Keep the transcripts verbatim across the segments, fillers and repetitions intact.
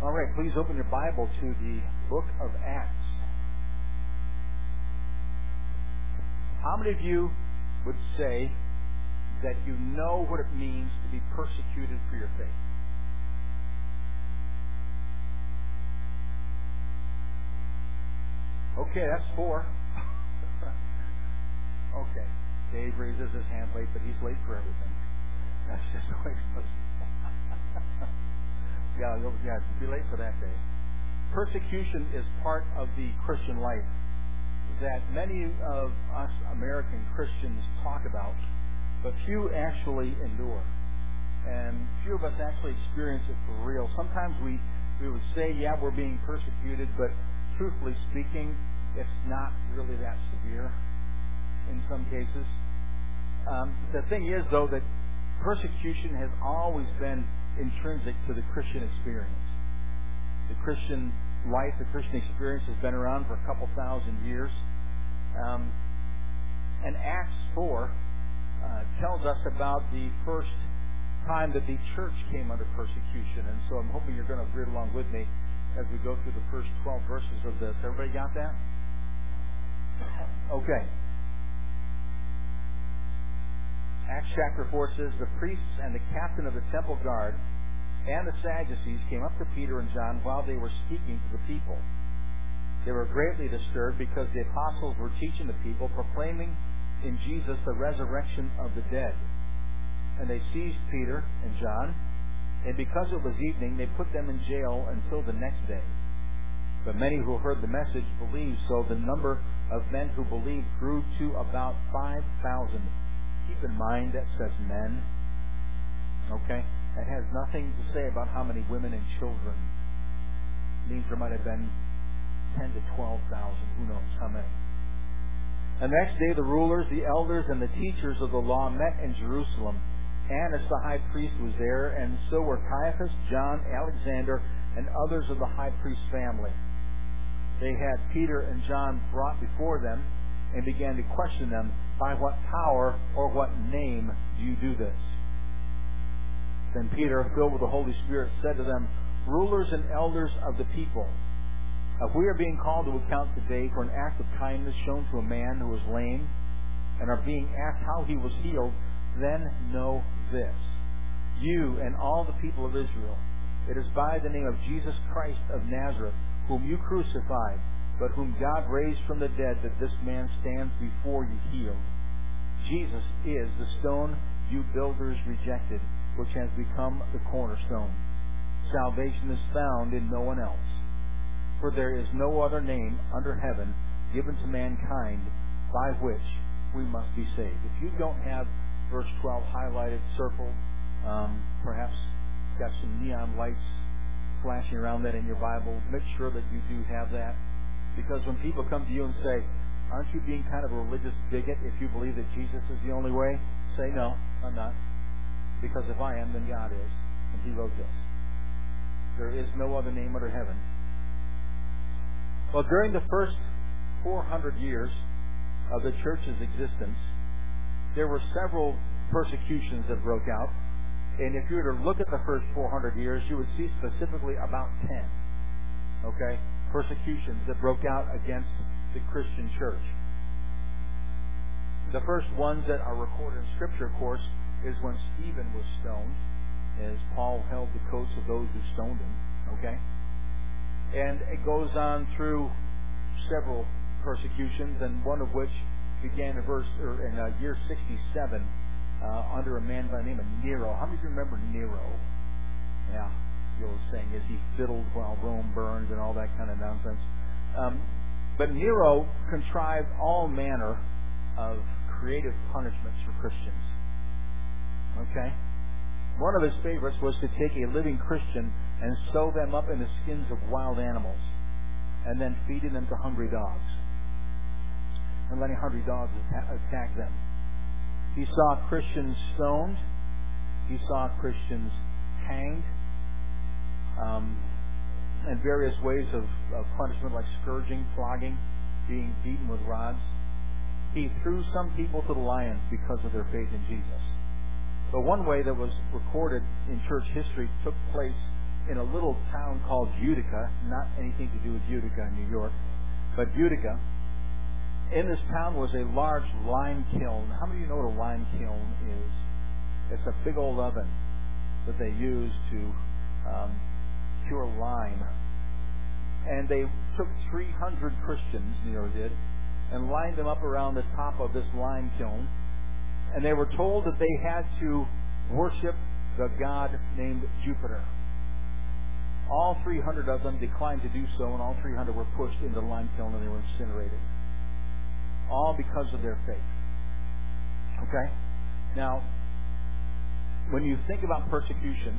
All right, please open your Bible to the book of Acts. How many of you would say that you know what it means to be persecuted for your faith? Okay, that's four. Okay, Dave raises his hand late, but he's late for everything. That's just the way it goes. Yeah, you'll, yeah, be late for that day. Persecution is part of the Christian life that many of us American Christians talk about, but few actually endure. And few of us actually experience it for real. Sometimes we, we would say, yeah, we're being persecuted, but truthfully speaking, it's not really that severe in some cases. Um, the thing is, though, that persecution has always been intrinsic to the Christian experience. The Christian life, the Christian experience has been around for a couple thousand years. Um, and Acts four uh, tells us about the first time that the church came under persecution. And so I'm hoping you're going to read along with me as we go through the first twelve verses of this. Everybody got that? Okay. Acts chapter four says, the priests and the captain of the temple guard and the Sadducees came up to Peter and John while they were speaking to the people. They were greatly disturbed because the apostles were teaching the people, proclaiming in Jesus the resurrection of the dead. And they seized Peter and John, and because it was evening, they put them in jail until the next day. But many who heard the message believed, so the number of men who believed grew to about five thousand. Keep in mind that says men. Okay? It has nothing to say about how many women and children. It means there might have been ten to twelve thousand. Who knows how many. And the next day the rulers, the elders, and the teachers of the law met in Jerusalem. Annas the high priest was there, and so were Caiaphas, John, Alexander, and others of the high priest's family. They had Peter and John brought before them and began to question them, by what power or what name do you do this? Then Peter, filled with the Holy Spirit, said to them, rulers and elders of the people, if we are being called to account today for an act of kindness shown to a man who was lame, and are being asked how he was healed, then know this, you and all the people of Israel, it is by the name of Jesus Christ of Nazareth, whom you crucified, but whom God raised from the dead, that this man stands before you healed. Jesus is the stone you builders rejected, which has become the cornerstone. Salvation is found in no one else. For there is no other name under heaven given to mankind by which we must be saved. If you don't have verse twelve highlighted, circled, um, perhaps got some neon lights flashing around that in your Bible, make sure that you do have that. Because when people come to you and say, aren't you being kind of a religious bigot if you believe that Jesus is the only way? Say, no, I'm not. Because if I am, then God is. And He wrote this. There is no other name under heaven. Well, during the first four hundred years of the church's existence, there were several persecutions that broke out. And if you were to look at the first four hundred years, you would see specifically about ten. Okay? Persecutions that broke out against the Christian church. The first ones that are recorded in Scripture, of course, is when Stephen was stoned, as Paul held the coats of those who stoned him. Okay? And it goes on through several persecutions, and one of which began in verse or in uh, year sixty-seven uh, under a man by the name of Nero. How many of you remember Nero? Yeah. The old saying is he fiddled while Rome burned and all that kind of nonsense. Um, but Nero contrived all manner of creative punishments for Christians. Okay? One of his favorites was to take a living Christian and sew them up in the skins of wild animals and then feeding them to hungry dogs and letting hungry dogs attack them. He saw Christians stoned. He saw Christians hanged. Um, and various ways of, of punishment like scourging, flogging, being beaten with rods. He threw some people to the lions because of their faith in Jesus. But one way that was recorded in church history took place in a little town called Utica, not anything to do with Utica in New York, but Utica. In this town was a large lime kiln. How many of you know what a lime kiln is? It's a big old oven that they use to um, cure lime. And they took three hundred Christians, Nero did, and lined them up around the top of this lime kiln. And they were told that they had to worship the god named Jupiter. All three hundred of them declined to do so, and all three hundred were pushed into the lime kiln and they were incinerated. All because of their faith. Okay? Now, when you think about persecution,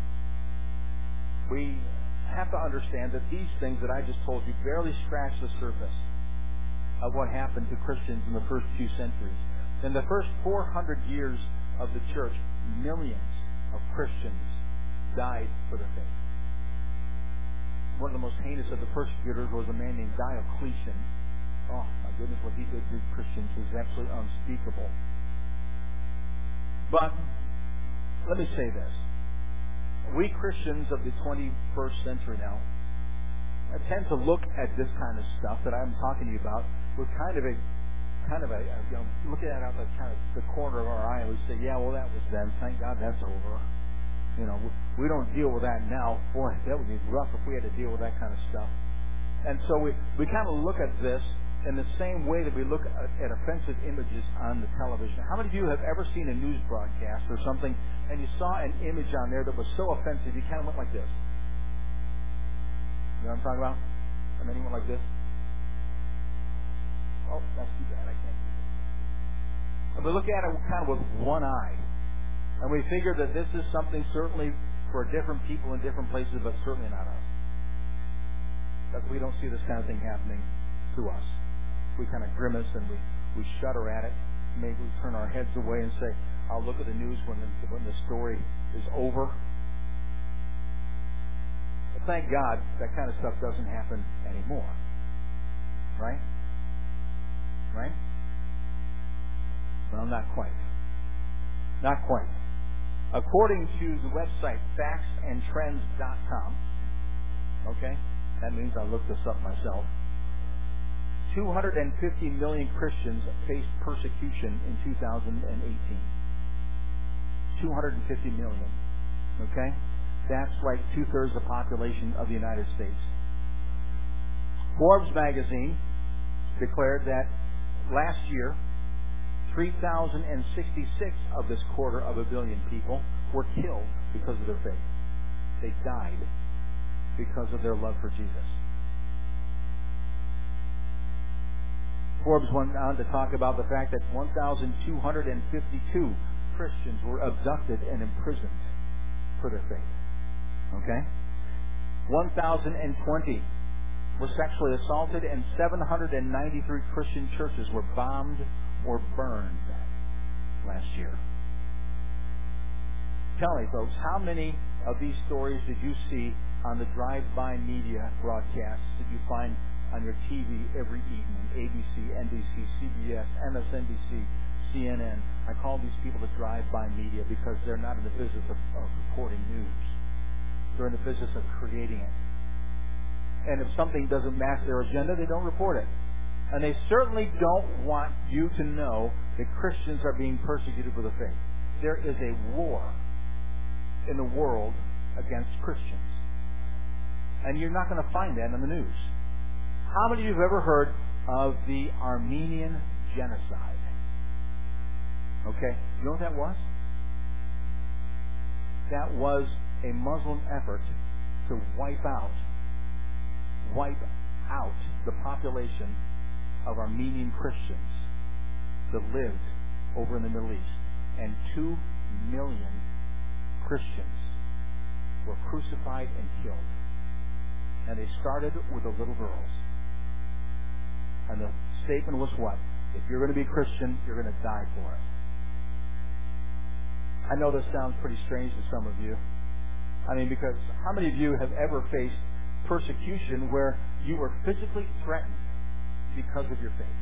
we have to understand that these things that I just told you barely scratch the surface of what happened to Christians in the first few centuries. In the first four hundred years of the church, millions of Christians died for their faith. One of the most heinous of the persecutors was a man named Diocletian. Oh, my goodness, what he did to Christians was absolutely unspeakable. But let me say this. We Christians of the twenty-first century now tend to look at this kind of stuff that I'm talking to you about with kind of a, kind of a, a you know, looking at it out the kind of the corner of our eye, and we say, yeah, well, that was then. Thank God that's over. You know, we don't deal with that now. Boy, that would be rough if we had to deal with that kind of stuff. And so we, we kind of look at this in the same way that we look at, at offensive images on the television. How many of you have ever seen a news broadcast or something, and you saw an image on there that was so offensive, you kind of went like this? You know what I'm talking about? I mean, you went like this? Oh, that's too bad. I can't do this. And we look at it kind of with one eye. And we figure that this is something certainly for different people in different places, but certainly not us. Because we don't see this kind of thing happening to us. We kind of grimace and we, we shudder at it. Maybe we turn our heads away and say, I'll look at the news when the, when the story is over. But thank God that kind of stuff doesn't happen anymore. Right? Right? Well, not quite. Not quite. According to the website facts and trends dot com, okay, that means I looked this up myself, two hundred fifty million Christians faced persecution in two thousand eighteen. two hundred fifty million. Okay? That's like two-thirds of the population of the United States. Forbes magazine declared that last year, three thousand sixty-six of this quarter of a billion people were killed because of their faith. They died because of their love for Jesus. Forbes went on to talk about the fact that one thousand two hundred fifty-two Christians were abducted and imprisoned for their faith. Okay? one thousand twenty were sexually assaulted, and seven hundred ninety-three Christian churches were bombed or burned last year. Tell me, folks, how many of these stories did you see on the drive-by media broadcasts that you find on your T V every evening? A B C, N B C, C B S, M S N B C, C N N. I call these people the drive-by media because they're not in the business of, of reporting news. They're in the business of creating it. And if something doesn't match their agenda, they don't report it. And they certainly don't want you to know that Christians are being persecuted for the faith. There is a war in the world against Christians. And you're not going to find that in the news. How many of you have ever heard of the Armenian genocide? Okay, you know what that was? That was a Muslim effort to wipe out, wipe out the population of Armenian Christians that lived over in the Middle East. And two million Christians were crucified and killed. And they started with the little girls. And the statement was what? If you're going to be a Christian, you're going to die for it. I know this sounds pretty strange to some of you. I mean, because how many of you have ever faced persecution where you were physically threatened because of your faith?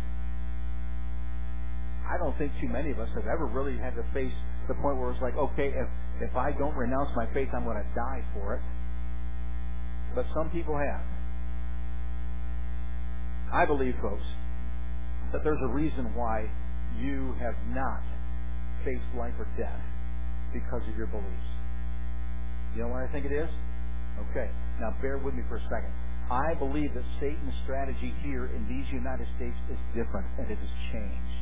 I don't think too many of us have ever really had to face the point where it's like, okay, if, if I don't renounce my faith, I'm going to die for it. but some people have. I believe, folks, that there's a reason why you have not faced life or death because of your beliefs. You know what I think it is? Okay. Now bear with me for a second. I believe that Satan's strategy here in these United States is different, and it has changed.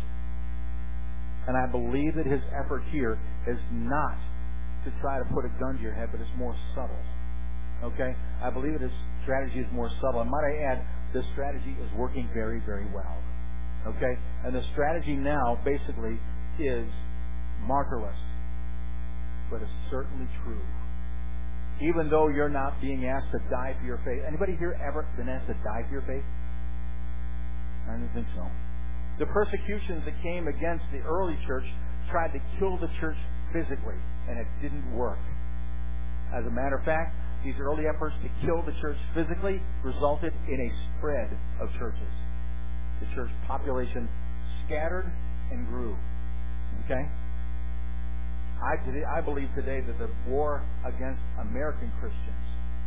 And I believe that his effort here is not to try to put a gun to your head, but it's more subtle. Okay? I believe that his strategy is more subtle. And might I add, this strategy is working very, very well. Okay? And the strategy now, basically, is martyrless. But it's certainly true. Even though you're not being asked to die for your faith. Anybody here ever been asked to die for your faith? I don't think so. The persecutions that came against the early church tried to kill the church physically, and it didn't work. As a matter of fact, these early efforts to kill the church physically resulted in a spread of churches. The church population scattered and grew. Okay? I, today, I believe today that the war against American Christians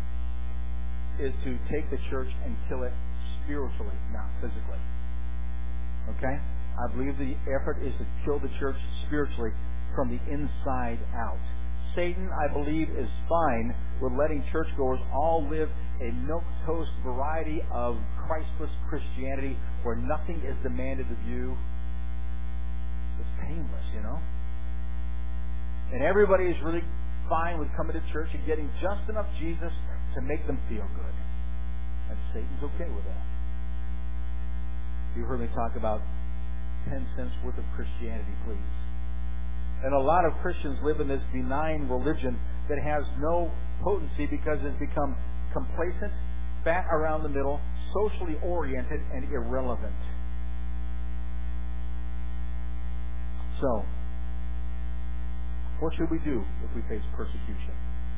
is to take the church and kill it spiritually, not physically. Okay? I believe the effort is to kill the church spiritually from the inside out. Satan, I believe, is fine with letting churchgoers all live a milquetoast variety of Christless Christianity where nothing is demanded of you. It's painless, you know? And everybody is really fine with coming to church and getting just enough Jesus to make them feel good. And Satan's okay with that. You heard me talk about ten cents worth of Christianity, please. And a lot of Christians live in this benign religion that has no potency because it's become complacent, fat around the middle, socially oriented, and irrelevant. So, what should we do if we face persecution?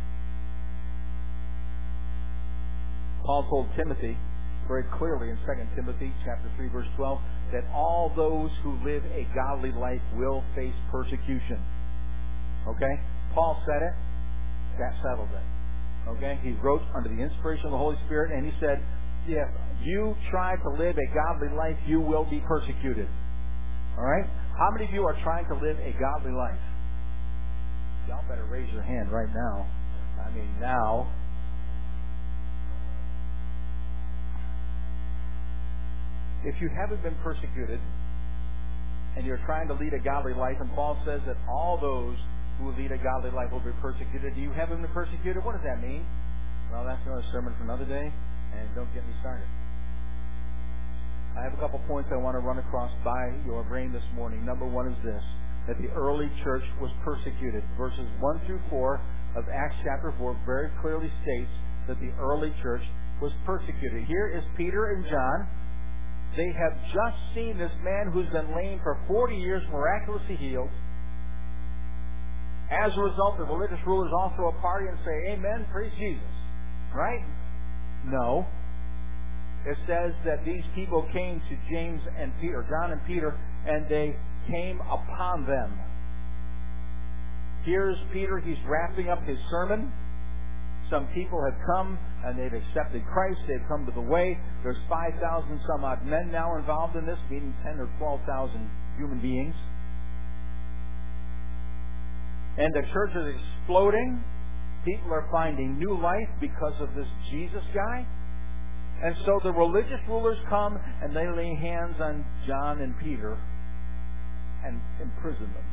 Paul told Timothy very clearly in Second Timothy chapter three, verse twelve, that all those who live a godly life will face persecution. Okay? Paul said it. That settled it. Okay? He wrote under the inspiration of the Holy Spirit, and he said, if you try to live a godly life, you will be persecuted. All right? How many of you are trying to live a godly life? Y'all better raise your hand right now. I mean, now. If you haven't been persecuted and you're trying to lead a godly life, and Paul says that all those who lead a godly life will be persecuted. Do you haven't been persecuted? What does that mean? Well, that's another sermon for another day, and don't get me started. I have a couple points I want to run across by your brain this morning. Number one is this, that the early church was persecuted. Verses one through four of Acts chapter four very clearly states that the early church was persecuted. Here is Peter and John. They have just seen this man who's been lame for forty years miraculously healed. As a result, the religious rulers all throw a party and say, amen, praise Jesus. Right? No. It says that these people came to James and Peter, John and Peter, and they came upon them. Here's Peter. He's wrapping up his sermon. Some people have come and they've accepted Christ. They've come to the way. There's five thousand some odd men now involved in this, meaning ten or twelve thousand human beings. And the church is exploding. People are finding new life because of this Jesus guy. And so the religious rulers come and they lay hands on John and Peter and imprison them.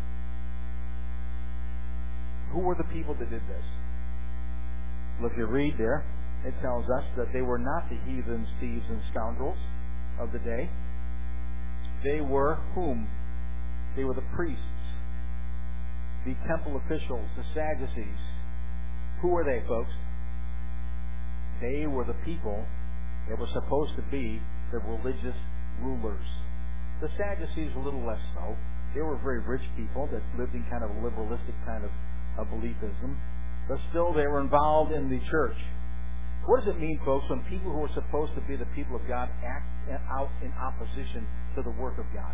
Who were the people that did this? Well, if you read there, it tells us that they were not the heathens, thieves, and scoundrels of the day. They were whom? They were the priests, the temple officials, the Sadducees. Who were they, folks? They were the people that were supposed to be the religious rulers. The Sadducees were a little less so. They were very rich people that lived in kind of a liberalistic kind of a beliefism. But still, they were involved in the church. What does it mean, folks, when people who are supposed to be the people of God act out in opposition to the work of God?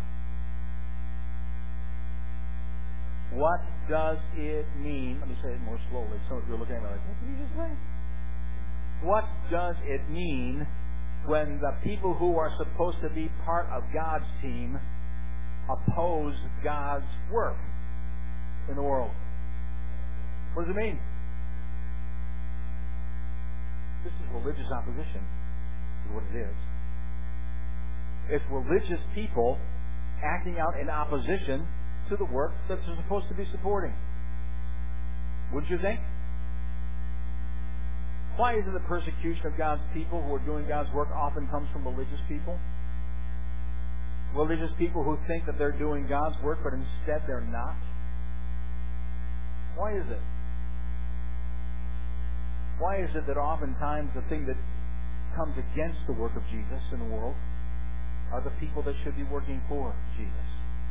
What does it mean? Let me say it more slowly. Some of you are looking at me like, what did you just say? What does it mean when the people who are supposed to be part of God's team oppose God's work in the world? What does it mean? This is religious opposition, is what it is. It's religious people acting out in opposition to the work that they're supposed to be supporting. Wouldn't you think? Why is it the persecution of God's people who are doing God's work often comes from religious people? Religious people who think that they're doing God's work, but instead they're not. Why is it? Why is it that oftentimes the thing that comes against the work of Jesus in the world are the people that should be working for Jesus?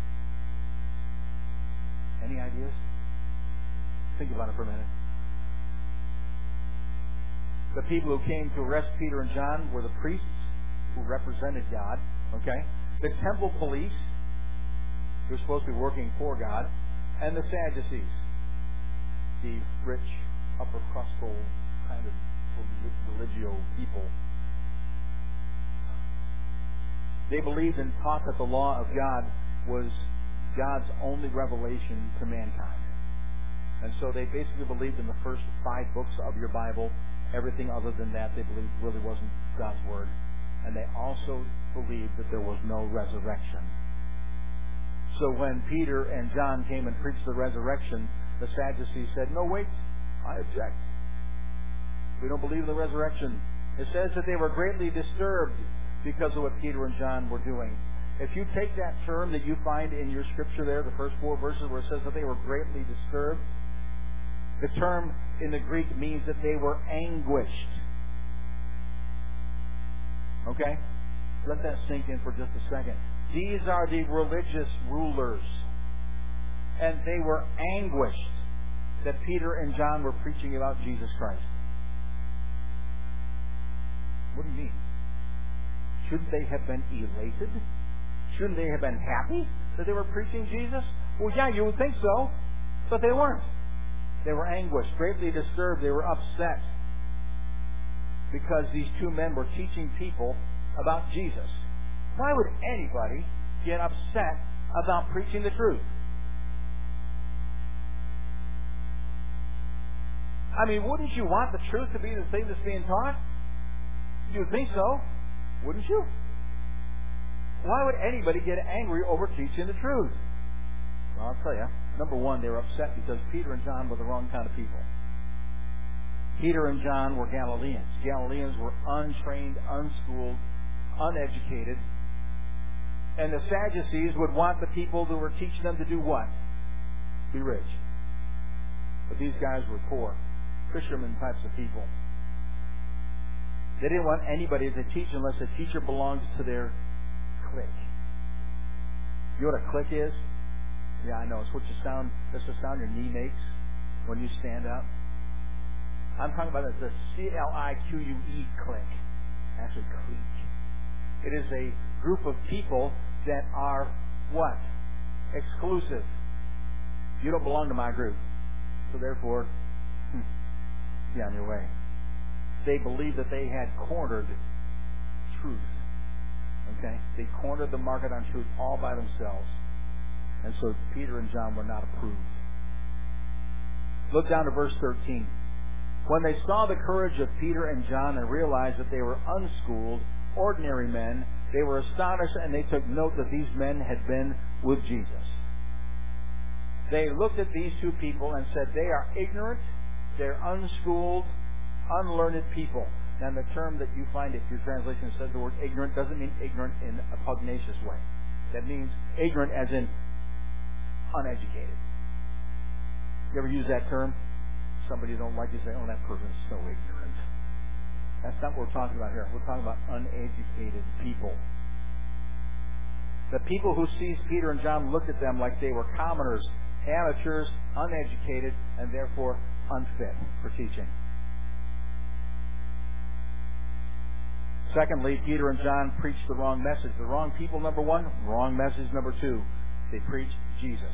Any ideas? Think about it for a minute. The people who came to arrest Peter and John were the priests who represented God, okay? The temple police, who were supposed to be working for God, and the Sadducees, the rich, upper crustal kind of religio people. They believed and taught that the law of God was God's only revelation to mankind. And so they basically believed in the first five books of your Bible. Everything other than that they believed really wasn't God's Word. And they also believed that there was no resurrection. So when Peter and John came and preached the resurrection, the Sadducees said, "No, wait, I object. We don't believe in the resurrection." It says that they were greatly disturbed because of what Peter and John were doing. If you take that term that you find in your scripture there, the first four verses where it says that they were greatly disturbed, the term in the Greek means that they were anguished. Okay? Let that sink in for just a second. These are the religious rulers. And they were anguished that Peter and John were preaching about Jesus Christ. What do you mean? Shouldn't they have been elated? Shouldn't they have been happy that they were preaching Jesus? Well, yeah, you would think so, but they weren't. They were anguished, greatly disturbed. They were upset because these two men were teaching people about Jesus. Why would anybody get upset about preaching the truth? I mean, wouldn't you want the truth to be the thing that's being taught? You'd think so, wouldn't you? Why would anybody get angry over teaching the truth? Well, I'll tell you. Number one, they were upset because Peter and John were the wrong kind of people. Peter and John were Galileans. Galileans were untrained, unschooled, uneducated. And the Sadducees would want the people who were teaching them to do what? Be rich. But these guys were poor, fishermen types of people. They didn't want anybody to teach unless the teacher belonged to their clique. You know what a clique is? Yeah, I know. It's what you sound, that's the sound your knee makes when you stand up. I'm talking about the C L I Q U E clique. Actually, clique. It is a group of people that are what? Exclusive. You don't belong to my group. So therefore, be on your way. They believed that they had cornered truth. Okay? They cornered the market on truth all by themselves. And so Peter and John were not approved. Look down to verse thirteen. When they saw the courage of Peter and John and realized that they were unschooled, ordinary men, they were astonished and they took note that these men had been with Jesus. They looked at these two people and said, they are ignorant, they're unschooled, unlearned people. Now the term that you find, if your translation says the word ignorant, doesn't mean ignorant in a pugnacious way. That means ignorant as in uneducated. You ever use that term? Somebody you don't like, you say, oh, that person is so ignorant. That's not what we're talking about here. We're talking about uneducated people. The people who seized Peter and John looked at them like they were commoners, amateurs, uneducated, and therefore unfit for teaching. Secondly, Peter and John preached the wrong message. The wrong people, number one. Wrong message, number two. They preached Jesus.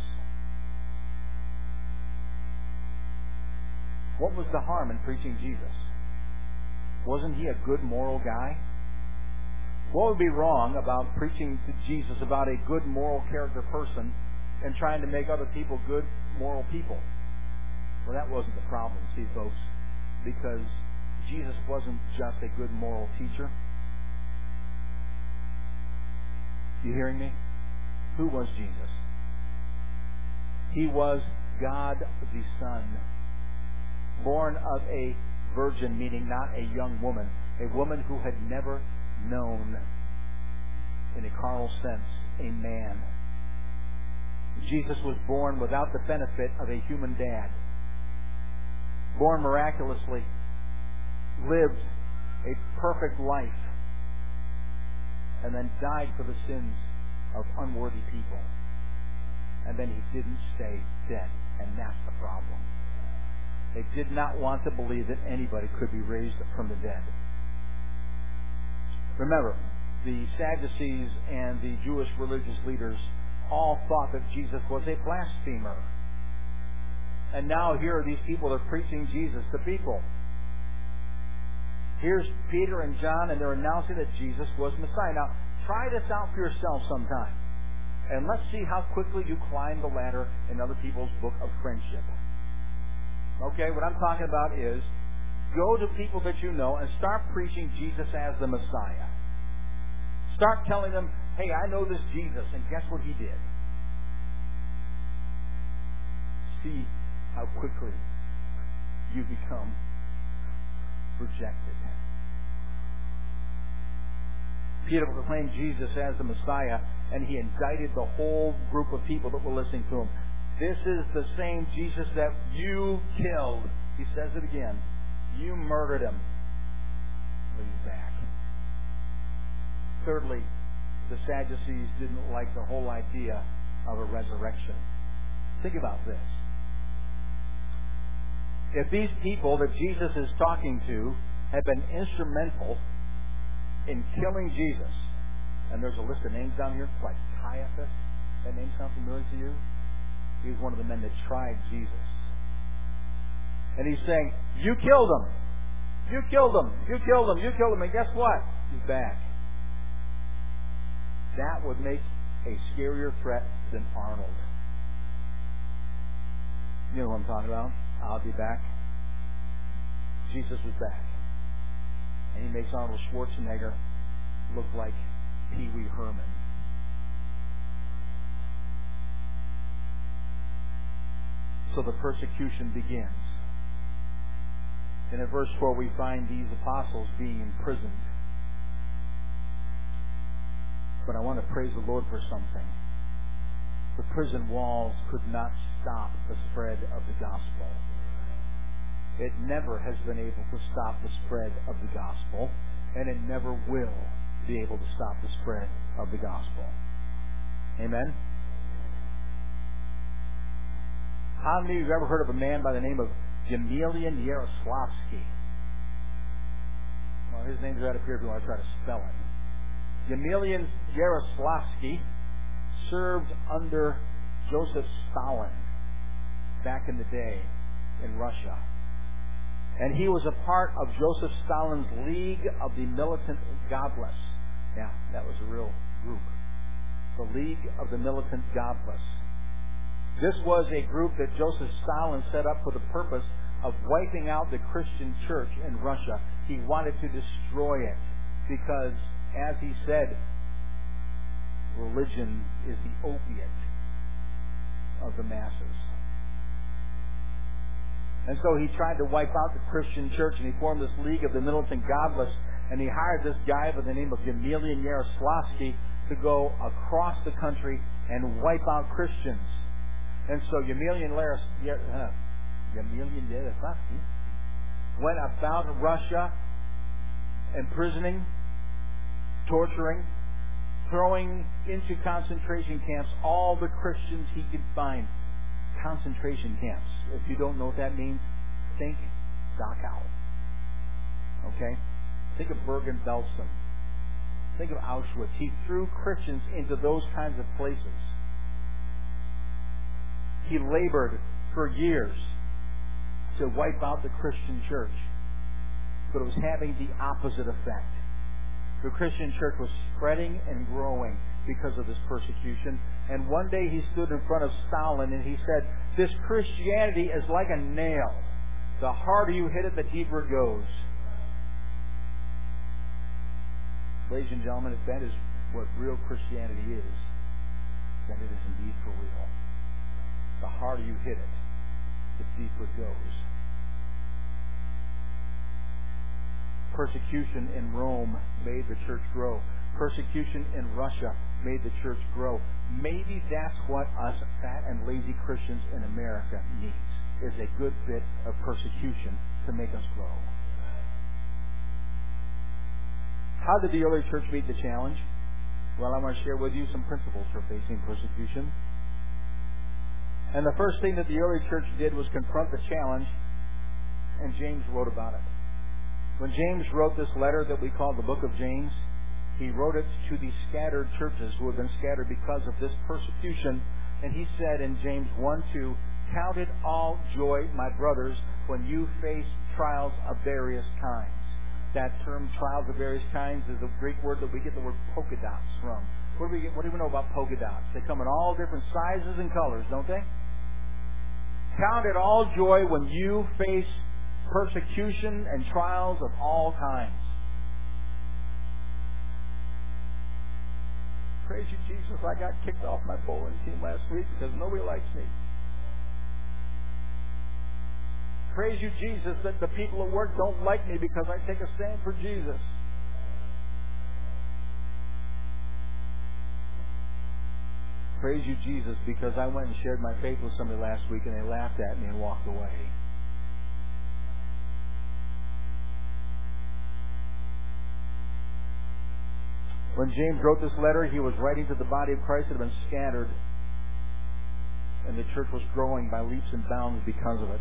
What was the harm in preaching Jesus? Wasn't he a good moral guy? What would be wrong about preaching to Jesus about a good moral character person and trying to make other people good moral people? Well, that wasn't the problem, see, folks, because Jesus wasn't just a good moral teacher. You hearing me? Who was Jesus? He was God the Son, born of a virgin, meaning not a young woman, a woman who had never known, in a carnal sense, a man. Jesus was born without the benefit of a human dad, born miraculously, lived a perfect life, and then died for the sins of unworthy people. And then he didn't stay dead, and that's the problem. They did not want to believe that anybody could be raised from the dead. Remember, the Sadducees and the Jewish religious leaders all thought that Jesus was a blasphemer. And now here are these people that are preaching Jesus to people. Here's Peter and John, and they're announcing that Jesus was Messiah. Now, try this out for yourself sometime. And let's see how quickly you climb the ladder in other people's book of friendship. Okay, what I'm talking about is go to people that you know and start preaching Jesus as the Messiah. Start telling them, hey, I know this Jesus, and guess what he did? See how quickly you become rejected. Peter proclaimed Jesus as the Messiah, and he indicted the whole group of people that were listening to him. This is the same Jesus that you killed. He says it again. You murdered him. But he's back. Thirdly, the Sadducees didn't like the whole idea of a resurrection. Think about this. If these people that Jesus is talking to had been instrumental in killing Jesus, and there's a list of names down here, like Caiaphas, that name sound familiar to you? He was one of the men that tried Jesus. And he's saying, you killed him. You killed him. You killed him. You killed him. And guess what? He's back. That would make a scarier threat than Arnold. You know what I'm talking about? I'll be back. Jesus was back. And he makes Arnold Schwarzenegger look like Pee Wee Herman. So the persecution begins. And in verse four we find these apostles being imprisoned. But I want to praise the Lord for something. The prison walls could not stop the spread of the gospel. It never has been able to stop the spread of the gospel, and it never will be able to stop the spread of the gospel. Amen? How many of you have ever heard of a man by the name of Emelian Yaroslavsky? Well, his name's right up here if you want to try to spell it. Emelian Yaroslavsky served under Joseph Stalin back in the day in Russia. And he was a part of Joseph Stalin's League of the Militant Godless. Yeah, that was a real group. The League of the Militant Godless. This was a group that Joseph Stalin set up for the purpose of wiping out the Christian church in Russia. He wanted to destroy it because, as he said, religion is the opiate of the masses. And so he tried to wipe out the Christian church, and he formed this League of the Militant Godless, and he hired this guy by the name of Emelian Yaroslavsky to go across the country and wipe out Christians. And so Emelian Yaroslavsky went about Russia imprisoning, torturing, throwing into concentration camps all the Christians he could find. Concentration camps. If you don't know what that means, think Dachau. Okay? Think of Bergen-Belsen. Think of Auschwitz. He threw Christians into those kinds of places. He labored for years to wipe out the Christian church. but it was having the opposite effect. The Christian church was spreading and growing because of this persecution. And one day he stood in front of Stalin and he said, "This Christianity is like a nail. The harder you hit it, the deeper it goes." Ladies and gentlemen, if that is what real Christianity is, then it is indeed for real. The harder you hit it, the deeper it goes. Persecution in Rome made the church grow. Persecution in Russia made the church grow. Maybe that's what us fat and lazy Christians in America needs, is a good bit of persecution to make us grow. How did the early church meet the challenge? Well, I want to share with you some principles for facing persecution. And the first thing that the early church did was confront the challenge, and James wrote about it. When James wrote this letter that we call the book of James, he wrote it to the scattered churches who had been scattered because of this persecution. And he said in James one two, "Count it all joy, my brothers, when you face trials of various kinds." That term, trials of various kinds, is a Greek word that we get the word polka dots from. What do we get? What do we know about polka dots? They come in all different sizes and colors, don't they? Count it all joy when you face persecution and trials of all kinds. Praise you, Jesus. I got kicked off my bowling team last week because nobody likes me. Praise you, Jesus, that the people at work don't like me because I take a stand for Jesus. Praise you, Jesus, because I went and shared my faith with somebody last week and they laughed at me and walked away. When James wrote this letter, he was writing to the body of Christ that had been scattered, and the church was growing by leaps and bounds because of it.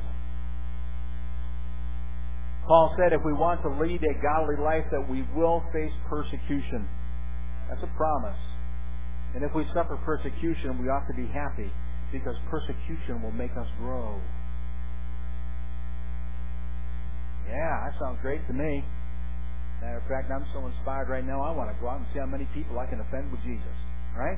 Paul said if we want to lead a godly life that we will face persecution. That's a promise. And if we suffer persecution, we ought to be happy because persecution will make us grow. Yeah, that sounds great to me. Matter of fact, I'm so inspired right now, I want to go out and see how many people I can offend with Jesus. Right?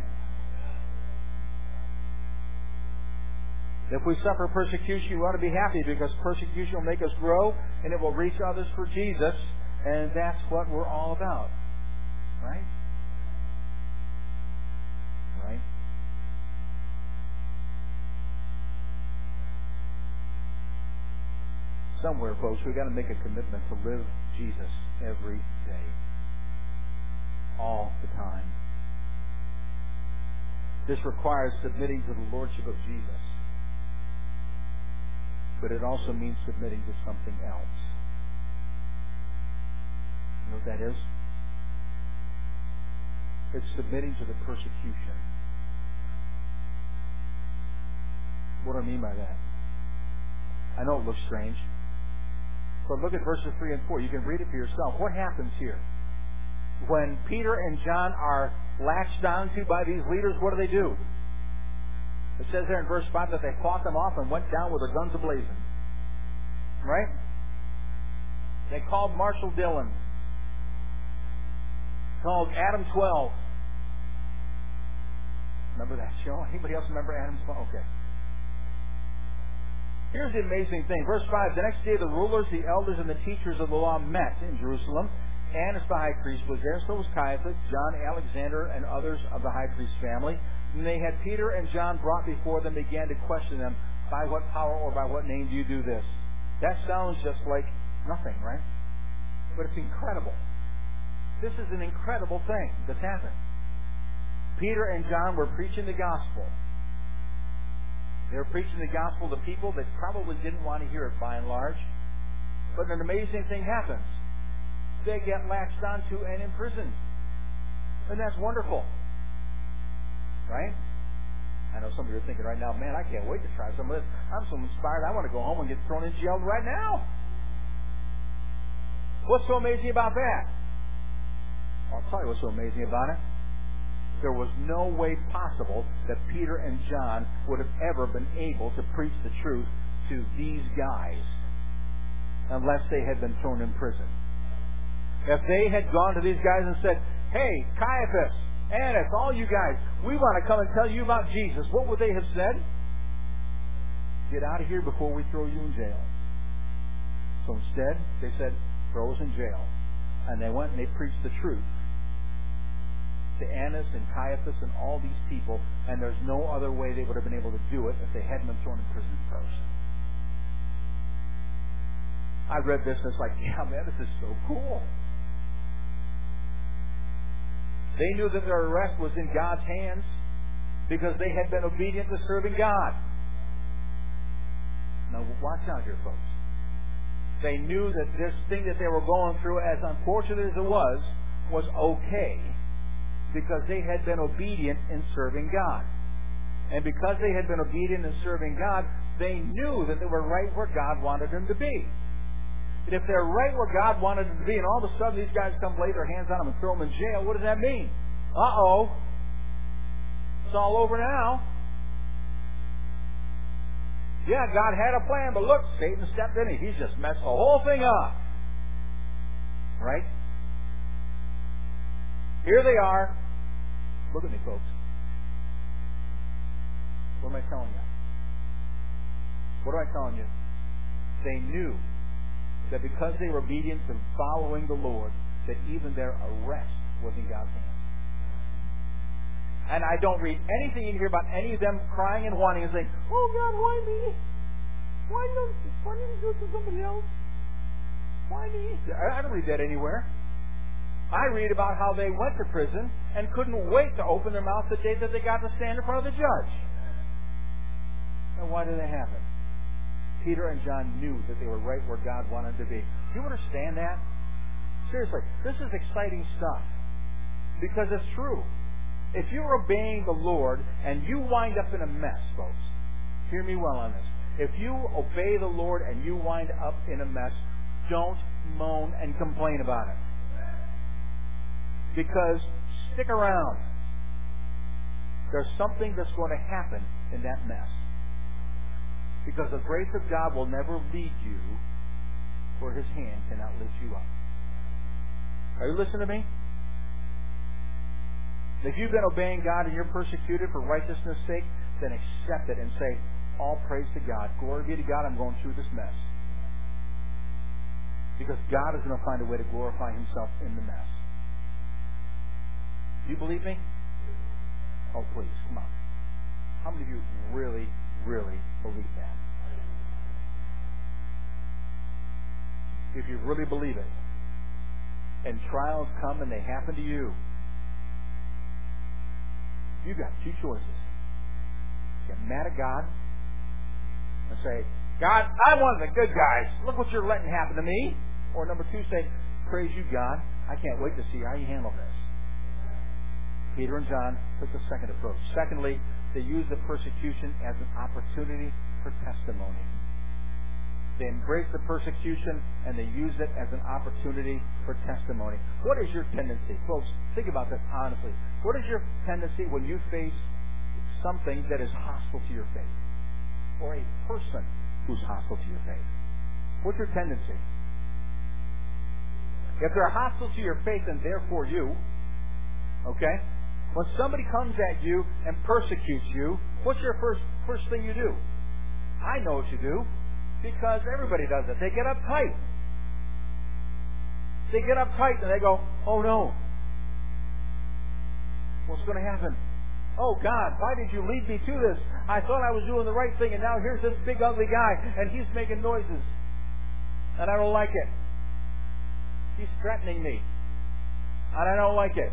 If we suffer persecution, we ought to be happy because persecution will make us grow and it will reach others for Jesus. And that's what we're all about. Right? Right? Somewhere, folks, we've got to make a commitment to live Jesus every day. All the time. This requires submitting to the Lordship of Jesus. But it also means submitting to something else. You know what that is? It's submitting to the persecution. What do I mean by that? I know it looks strange. But look at verses three and four. You can read it for yourself. What happens here? When Peter and John are latched onto by these leaders, what do they do? It says there in verse five that they fought them off and went down with their guns ablazing. Right? They called Marshal Dillon. Called Adam twelve. Remember that show? Anybody else remember Adam twelve? Okay. Here's the amazing thing. Verse five, the next day the rulers, the elders, and the teachers of the law met in Jerusalem. Annas the high priest was there, so was Caiaphas, John, Alexander, and others of the high priest's family. And they had Peter and John brought before them, began to question them, by what power or by what name do you do this? That sounds just like nothing, right? But it's incredible. This is an incredible thing that's happened. Peter and John were preaching the gospel. They were preaching the gospel to people that probably didn't want to hear it by and large. But an amazing thing happens. They get latched onto and imprisoned. And that's wonderful. Right? I know some of you are thinking right now, man, I can't wait to try some of this. I'm so inspired, I want to go home and get thrown in jail right now. What's so amazing about that? I'll tell you what's so amazing about it. There was no way possible that Peter and John would have ever been able to preach the truth to these guys unless they had been thrown in prison. If they had gone to these guys and said, hey, Caiaphas, Annas, all you guys, we want to come and tell you about Jesus, what would they have said? Get out of here before we throw you in jail. So instead, they said, throw us in jail. And they went and they preached the truth to Annas and Caiaphas and all these people, and there's no other way they would have been able to do it if they hadn't been thrown in prison first. I read this and it's like, yeah, man, this is so cool. They knew that their arrest was in God's hands because they had been obedient to serving God. Now, watch out here, folks. They knew that this thing that they were going through, as unfortunate as it was, was okay because they had been obedient in serving God. And because they had been obedient in serving God, they knew that they were right where God wanted them to be. And if they're right where God wanted them to be, and all of a sudden these guys come lay their hands on them and throw them in jail, what does that mean? Uh-oh. It's all over now. Yeah, God had a plan, but look, Satan stepped in and he's just messed the whole thing up. Right? Here they are. Look at me, folks. What am I telling you? What am I telling you? They knew that because they were obedient to following the Lord, that even their arrest was in God's hands. And I don't read anything in here about any of them crying and whining and saying, oh God, why me? Why don't why didn't you do it to somebody else? Why me? I don't read that anywhere. I read about how they went to prison and couldn't wait to open their mouth the day that they got to stand in front of the judge. And why did that happen? Peter and John knew that they were right where God wanted them to be. Do you understand that? Seriously, this is exciting stuff. Because it's true. If you're obeying the Lord and you wind up in a mess, folks, hear me well on this. If you obey the Lord and you wind up in a mess, don't moan and complain about it. Because stick around. There's something that's going to happen in that mess. Because the grace of God will never lead you where His hand cannot lift you up. Are you listening to me? If you've been obeying God and you're persecuted for righteousness' sake, then accept it and say, all praise to God. Glory be to God, I'm going through this mess. Because God is going to find a way to glorify Himself in the mess. Do you believe me? Oh, please, come on. How many of you really, really believe that? If you really believe it, and trials come and they happen to you, you got two choices. Get mad at God and say, God, I'm one of the good guys. Look what you're letting happen to me. Or number two, say, praise you, God. I can't wait to see how you handle this. Peter and John took the second approach. Secondly, they used the persecution as an opportunity for testimony. They embraced the persecution and they used it as an opportunity for testimony. What is your tendency? Folks, think about this honestly. What is your tendency when you face something that is hostile to your faith? Or a person who's hostile to your faith? What's your tendency? If they're hostile to your faith and therefore you, okay? When somebody comes at you and persecutes you, what's your first first thing you do? I know what you do. Because everybody does it. They get uptight. They get uptight and they go, oh no. What's going to happen? Oh God, why did you lead me to this? I thought I was doing the right thing and now here's this big ugly guy and he's making noises. And I don't like it. He's threatening me. And I don't like it.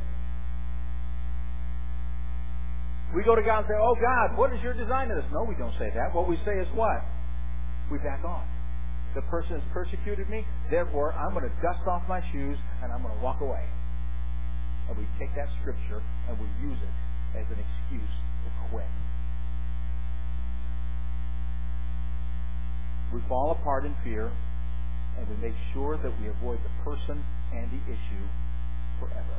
We go to God and say, oh God, what is your design of this? No, we don't say that. What we say is what? We back off. The person has persecuted me, therefore I'm going to dust off my shoes and I'm going to walk away. And we take that scripture and we use it as an excuse to quit. We fall apart in fear and we make sure that we avoid the person and the issue forever.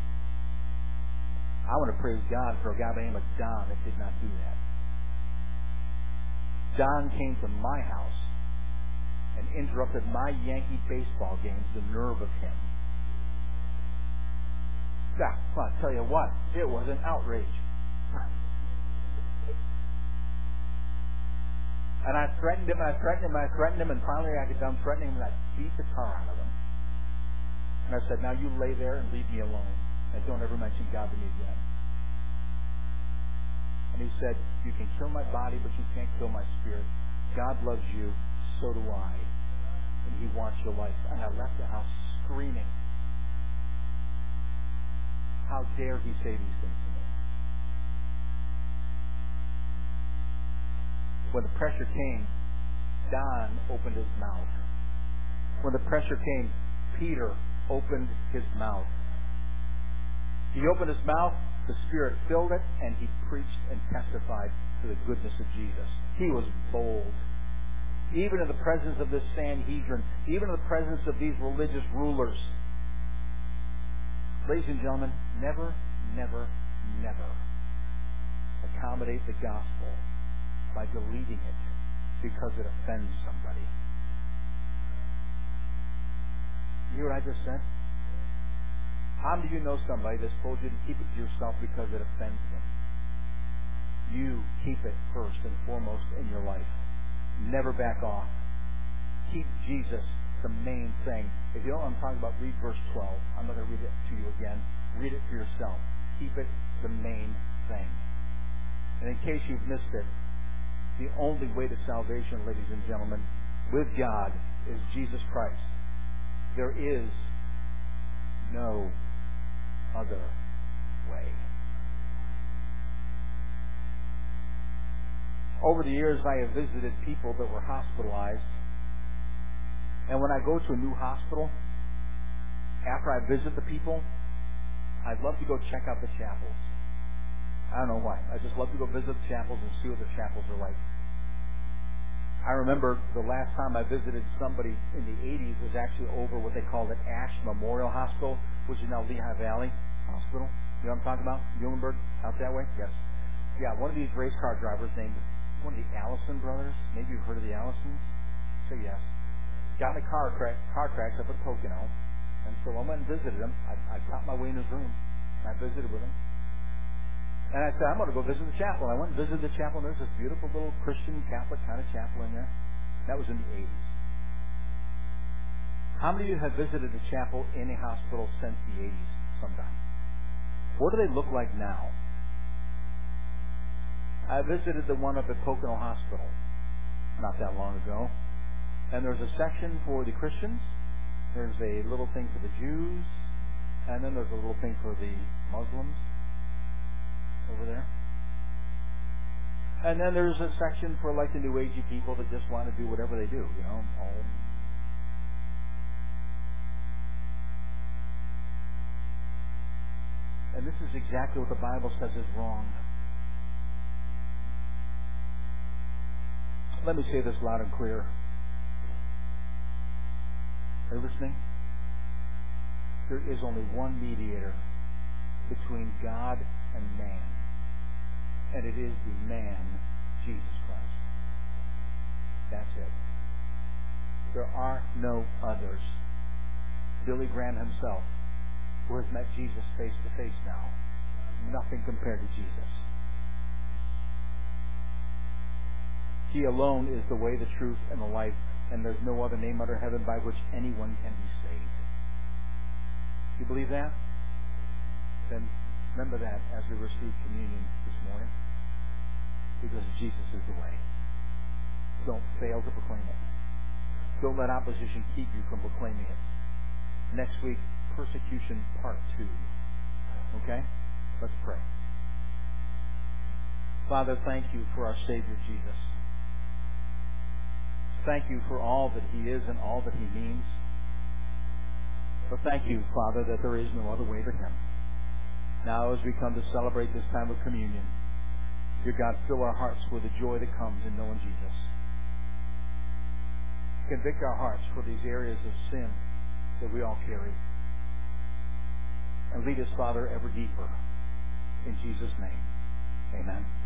I want to praise God for a guy by the name of Don that did not do that. Don came to my house and interrupted my Yankee baseball games, the nerve of him. Yeah, well, I'll tell you what, it was an outrage. And I threatened him, and I threatened him, and I threatened him, and finally I got done threatening him, and I beat the tar out of him. And I said, now you lay there and leave me alone, and don't ever mention God to me again. And he said, you can kill my body, but you can't kill my spirit. God loves you, so do I. And he wants your life. And I left the house screaming. How dare he say these things to me? When the pressure came, Don opened his mouth. When the pressure came, Peter opened his mouth. He opened his mouth, the Spirit filled it, and he preached and testified to the goodness of Jesus. He was bold. Even in the presence of this Sanhedrin, even in the presence of these religious rulers. Ladies and gentlemen, never, never, never accommodate the gospel by deleting it because it offends somebody. You hear what I just said? How many of you know somebody that's told you to keep it to yourself because it offends them? You keep it first and foremost in your life. Never back off. Keep Jesus the main thing. If you don't know what I'm talking about, read verse twelve. I'm not going to read it to you again. Read it for yourself. Keep it the main thing. And in case you've missed it, the only way to salvation, ladies and gentlemen, with God is Jesus Christ. There is no other way. Over the years, I have visited people that were hospitalized. And when I go to a new hospital, after I visit the people, I'd love to go check out the chapels. I don't know why. I just love to go visit the chapels and see what the chapels are like. I remember the last time I visited somebody in the eighties was actually over what they called at Ash Memorial Hospital, which is now Lehigh Valley Hospital. You know what I'm talking about? Muhlenberg, out that way? Yes. Yeah, one of these race car drivers named one of the Allison brothers. Maybe you've heard of the Allisons? Say yes. Got in a car crash, car crash up at Pocono. And so I went and visited him. I, I got my way in his room. And I visited with him. And I said, I'm going to go visit the chapel. I went and visited the chapel, and there's this beautiful little Christian Catholic kind of chapel in there. That was in the eighties. How many of you have visited the chapel in a hospital since the eighties sometime? What do they look like now? I visited the one up at Pocono Hospital not that long ago. And there's a section for the Christians. There's a little thing for the Jews. And then there's a little thing for the Muslims over there. And then there's a section for like the New Agey people that just want to do whatever they do, you know. All and this is exactly what the Bible says is wrong. Let me say this loud and clear. Are you listening? There is only one mediator between God and man. And it is the man, Jesus Christ. That's it. There are no others. Billy Graham himself, who has met Jesus face to face now, nothing compared to Jesus. He alone is the way, the truth, and the life, and there's no other name under heaven by which anyone can be saved. You believe that? Then remember that as we receive communion this morning, because Jesus is the way. Don't fail to proclaim it. Don't let opposition keep you from proclaiming it. Next week, persecution part two. Okay? Let's pray. Father, thank you for our Savior Jesus. Thank you for all that He is and all that He means. But thank you, Father, that there is no other way to Him. Now, as we come to celebrate this time of communion, dear God, fill our hearts with the joy that comes in knowing Jesus. Convict our hearts for these areas of sin that we all carry. And lead us, Father, ever deeper. In Jesus' name, amen.